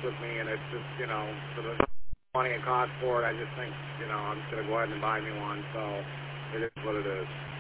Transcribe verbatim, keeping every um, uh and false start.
with me, and it's just, you know, for the money it costs for it, I just think, you know, I'm just going to go ahead and buy me one, so it is what it is.